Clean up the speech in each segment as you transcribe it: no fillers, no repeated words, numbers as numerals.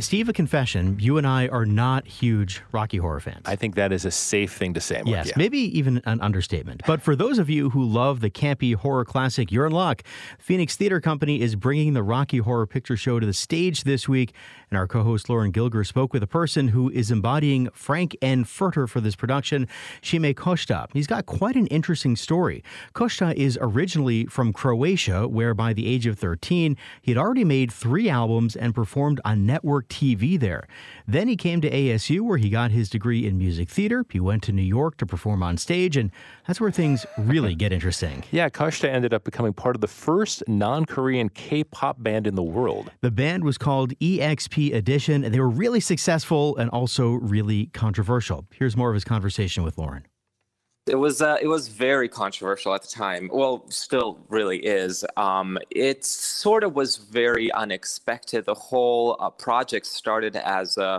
Steve, a confession, you and I are not huge Rocky Horror fans. I think that is a safe thing to say, Mark. Yes, yeah. maybe even an understatement. But for those of you who love the campy horror classic, you're in luck. Phoenix Theater Company is bringing the Rocky Horror Picture Show to the stage this week, and our co-host Lauren Gilger spoke with a person who is embodying Frank N. Furter for this production, Šime Košta. He's got quite an interesting story. Košta is originally from Croatia, where by the age of 13, he had already made 3 albums and performed on network TV there. Then he came to ASU, where he got his degree in music theater. He went to New York to perform on stage, and that's where things really get interesting. Yeah, Košta ended up becoming part of the first non-Korean K-pop band in the world. The band was called EXP Edition, and they were really successful and also really controversial. Here's more of his conversation with Lauren. It was very controversial at the time. Well, still really is. It sort of was very unexpected. The whole project started as a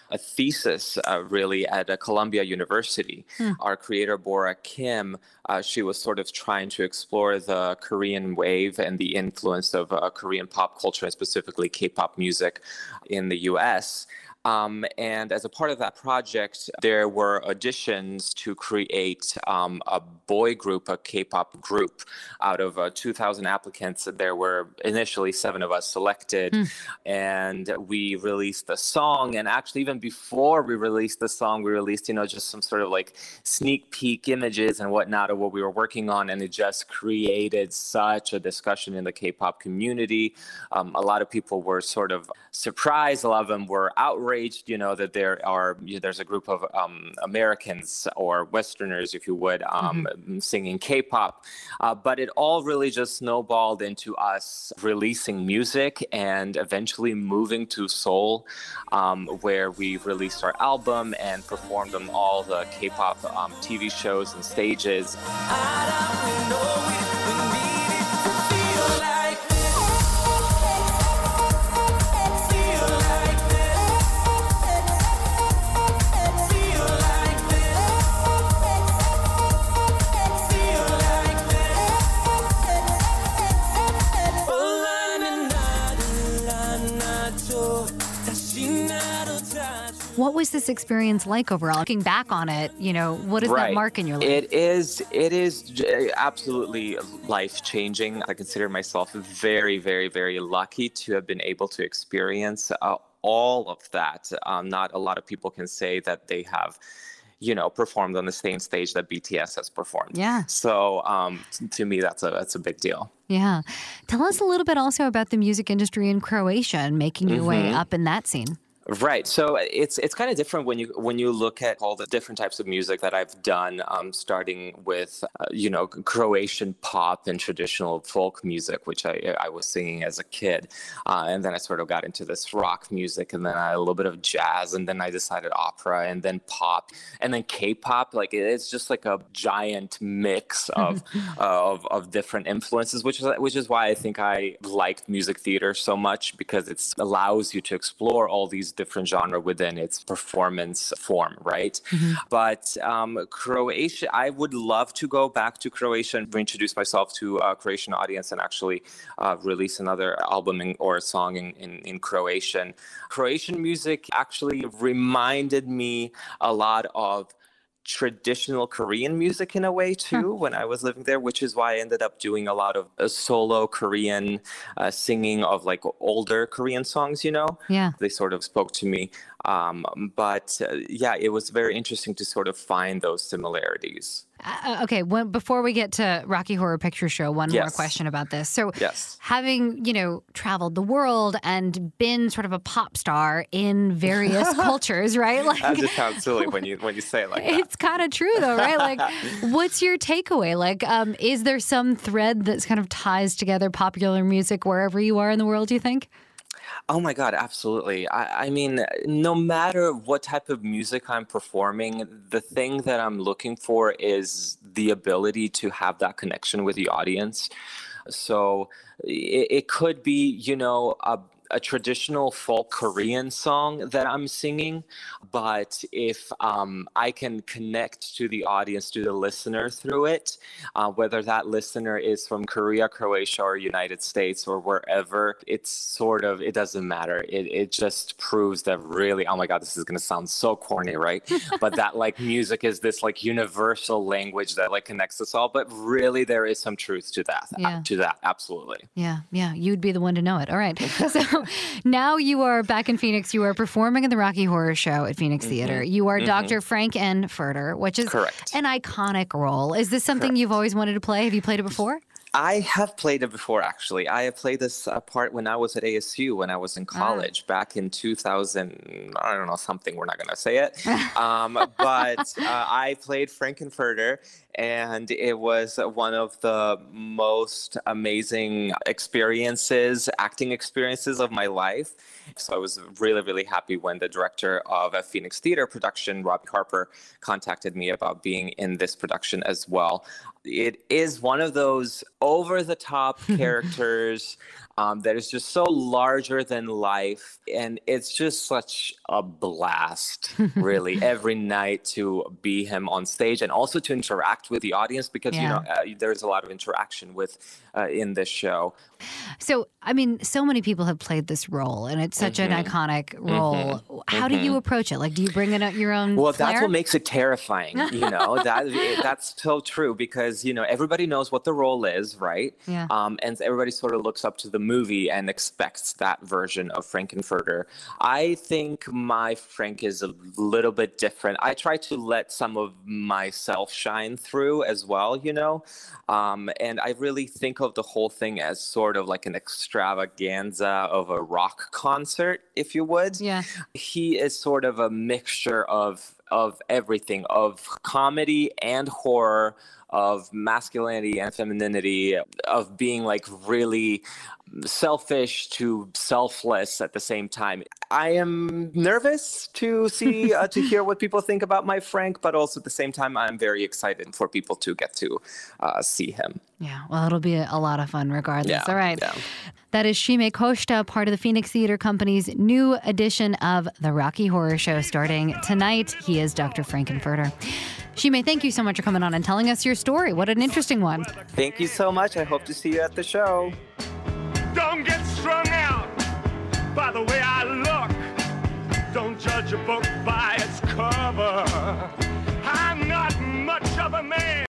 thesis, really, at Columbia University. Our creator, Bora Kim, she was sort of trying to explore the Korean wave and the influence of Korean pop culture, and specifically K-pop music in the U.S., and as a part of that project, there were auditions to create a boy group, a K-pop group. Out of 2,000 applicants, there were initially 7 of us selected, and we released the song. And actually, even before we released the song, we released, just some sort of like sneak peek images and whatnot of what we were working on, and it just created such a discussion in the K-pop community. A lot of people were sort of surprised. A lot of them were outraged. That there's a group of Americans or Westerners, if you would, singing K-pop. But it all really just snowballed into us releasing music and eventually moving to Seoul, where we released our album and performed on all the K-pop TV shows and stages. What was this experience like overall? Looking back on it, what is that mark in your life? It is absolutely life-changing. I consider myself very, very, very lucky to have been able to experience all of that. Not a lot of people can say that they have performed on the same stage that BTS has performed. Yeah. So to me, that's a big deal. Yeah. Tell us a little bit also about the music industry in Croatia and making your way up in that scene. Right. So it's kind of different when you look at all the different types of music that I've done, starting with, Croatian pop and traditional folk music, which I was singing as a kid. And then I sort of got into this rock music, and then a little bit of jazz, and then I decided opera, and then pop, and then K-pop. Like it's just like a giant mix of of different influences, which is why I think I liked music theater so much, because it allows you to explore all these different genre within its performance form, right? But Croatia, I would love to go back to Croatia and reintroduce myself to a Croatian audience and actually release another album or a song in Croatian. Croatian music actually reminded me a lot of traditional Korean music in a way too when I was living there, which is why I ended up doing a lot of solo Korean singing of like older Korean songs, Yeah. They sort of spoke to me. But it was very interesting to sort of find those similarities. Okay, before we get to Rocky Horror Picture Show, one more question about this. So having, traveled the world and been sort of a pop star in various cultures, right? Like, that just sounds silly when you say it like that. It's kind of true though, right? Like, what's your takeaway? Like, is there some thread that kind of ties together popular music wherever you are in the world, do you think? Oh my God, absolutely. I mean, no matter what type of music I'm performing, the thing that I'm looking for is the ability to have that connection with the audience. So it could be, a traditional folk Korean song that I'm singing, but if I can connect to the audience, to the listener through it, whether that listener is from Korea, Croatia, or United States, or wherever, it doesn't matter. It just proves that really, oh my God, this is going to sound so corny, right? But that like music is this like universal language that like connects us all. But really, there is some truth to that. Yeah. To that, absolutely. Yeah. You'd be the one to know it. All right. So now you are back in Phoenix. You are performing in the Rocky Horror Show at Phoenix Theater. You are Dr. Frank-N-Furter, which is correct. An iconic role. Is this something you've always wanted to play? Have you played it before? I have played it before, actually. I have played this part when I was at ASU, when I was in college, back in 2000, I don't know, something, we're not going to say it. But I played Frank-N-Furter, and it was one of the most amazing acting experiences of my life. So I was really, really happy when the director of a Phoenix Theater production, Robbie Harper, contacted me about being in this production as well. It is one of those over-the-top characters that is just so larger than life. And it's just such a blast, really, every night to be him on stage and also to interact with the audience because, there's a lot of interaction in this show. So, I mean, so many people have played this role, and it's such an iconic role. How do you approach it? Like, do you bring in your own Well, flair? That's what makes it terrifying, that's so true because, everybody knows what the role is, right? Yeah. And everybody sort of looks up to the movie and expects that version of Frank-N-Furter. I think my Frank is a little bit different. I try to let some of myself shine through as well, and I really think of the whole thing as sort of like an extravaganza of a rock concert, if you would. Yeah. He is sort of a mixture of everything, of comedy and horror, of masculinity and femininity, of being like really selfish to selfless at the same time. I am nervous to see, to hear what people think about my Frank, but also at the same time, I'm very excited for people to get to see him. Yeah, well, it'll be a lot of fun regardless. Yeah, all right. Yeah. That is Shime Costa, part of the Phoenix Theater Company's new edition of the Rocky Horror Show starting tonight. He is Dr. Frank-N-Furter. Shime, thank you so much for coming on and telling us your story. What an interesting one. Thank you so much. I hope to see you at the show. Don't get strung out by the way I look. Don't judge a book by its cover. I'm not much of a man.